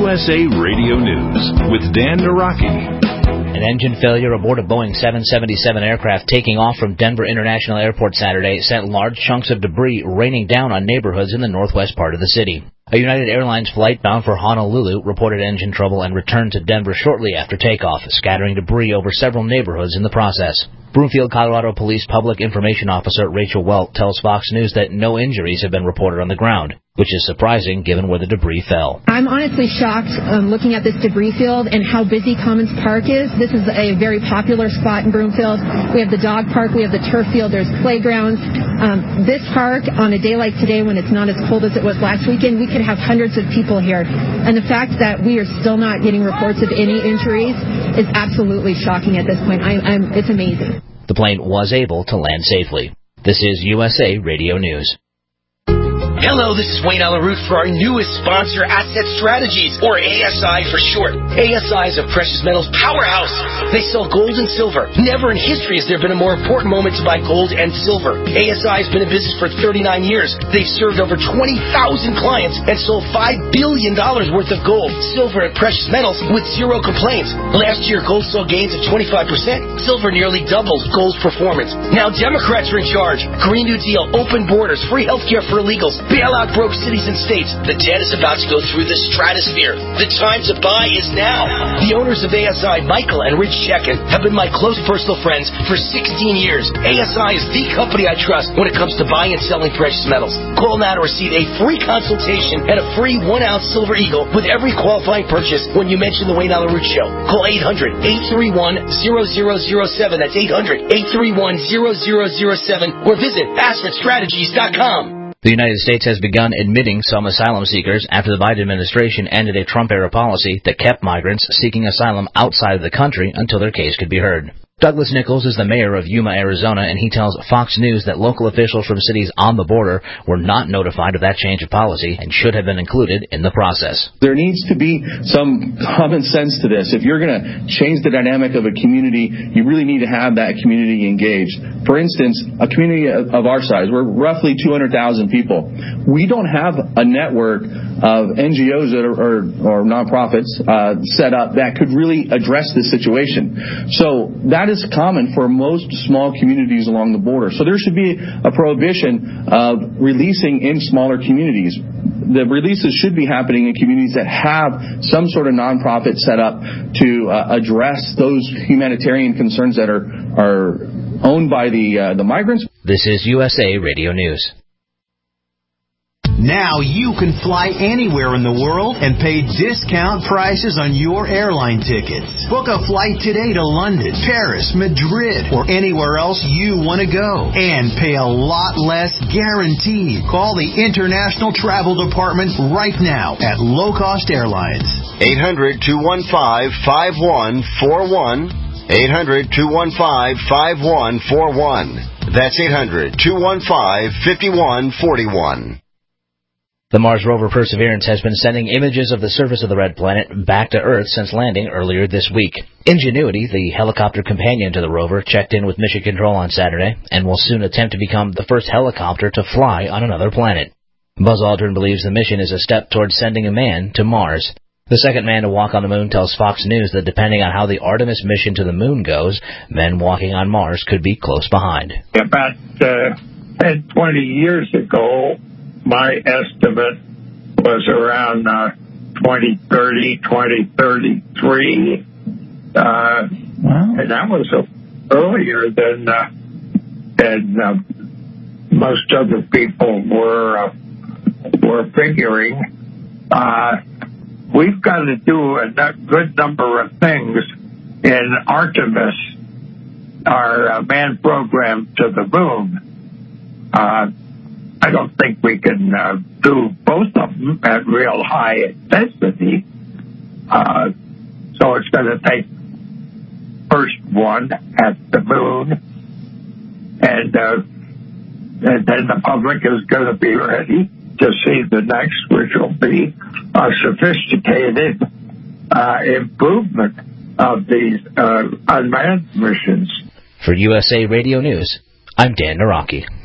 USA Radio News with Dan Naraki. An engine failure aboard a Boeing 777 aircraft taking off from Denver International Airport Saturday sent large chunks of debris raining down on neighborhoods in the northwest part of the city. A United Airlines flight bound for Honolulu reported engine trouble and returned to Denver shortly after takeoff, scattering debris over several neighborhoods in the process. Broomfield, Colorado Police Public Information Officer Rachel Welt tells Fox News that no injuries have been reported on the ground, which is surprising given where the debris fell. I'm honestly shocked looking at this debris field and how busy Commons Park is. This is a very popular spot in Broomfield. We have the dog park, we have the turf field, there's playgrounds. This park, on a day like today when it's not as cold as it was last weekend, we could have hundreds of people here. And the fact that we are still not getting reports of any injuries is absolutely shocking at this point. It's amazing. The plane was able to land safely. This is USA Radio News. Hello, this is Wayne Alaroot for our newest sponsor, Asset Strategies, or ASI for short. ASI is a precious metals powerhouse. They sell gold and silver. Never in history has there been a more important moment to buy gold and silver. ASI has been in business for 39 years. They've served over 20,000 clients and sold $5 billion worth of gold, silver, and precious metals with zero complaints. Last year, gold saw gains of 25%. Silver nearly doubled gold's performance. Now Democrats are in charge. Green New Deal, open borders, free healthcare for illegals. Bailout broke cities and states. The debt is about to go through the stratosphere. The time to buy is now. The owners of ASI, Michael and Rich Chekin, have been my close personal friends for 16 years. ASI is the company I trust when it comes to buying and selling precious metals. Call now to receive a free consultation and a free 1-ounce Silver Eagle with every qualifying purchase when you mention the Wayne Alaroot Show. Call 800-831-0007. That's 800-831-0007 or visit AssetStrategies.com. The United States has begun admitting some asylum seekers after the Biden administration ended a Trump-era policy that kept migrants seeking asylum outside of the country until their case could be heard. Douglas Nichols is the mayor of Yuma, Arizona, and he tells Fox News that local officials from cities on the border were not notified of that change of policy and should have been included in the process. There needs to be some common sense to this. If you're going to change the dynamic of a community, you really need to have that community engaged. For instance, a community of our size, we're roughly 200,000 people. We don't have a network of NGOs that or nonprofits set up that could really address this situation. So that is common for most small communities along the border. So there should be a prohibition of releasing in smaller communities. The releases should be happening in communities that have some sort of nonprofit set up to address those humanitarian concerns that are owned by the migrants. This is USA Radio News. Now you can fly anywhere in the world and pay discount prices on your airline tickets. Book a flight today to London, Paris, Madrid, or anywhere else you want to go. And pay a lot less guaranteed. Call the International Travel Department right now at Low Cost Airlines. 800-215-5141. 800-215-5141. That's 800-215-5141. The Mars rover Perseverance has been sending images of the surface of the red planet back to Earth since landing earlier this week. Ingenuity, the helicopter companion to the rover, checked in with Mission Control on Saturday and will soon attempt to become the first helicopter to fly on another planet. Buzz Aldrin believes the mission is a step towards sending a man to Mars. The second man to walk on the moon tells Fox News that depending on how the Artemis mission to the moon goes, men walking on Mars could be close behind. About 10, 20 years ago, my estimate was around 2030, 2033. Wow. And that was earlier than most other people were figuring. We've got to do a good number of things in Artemis, our manned program to the moon. I don't think we can do both of them at real high intensity. So it's going to take first one at the moon, and then the public is going to be ready to see the next, which will be a sophisticated improvement of these unmanned missions. For USA Radio News, I'm Dan Naraki.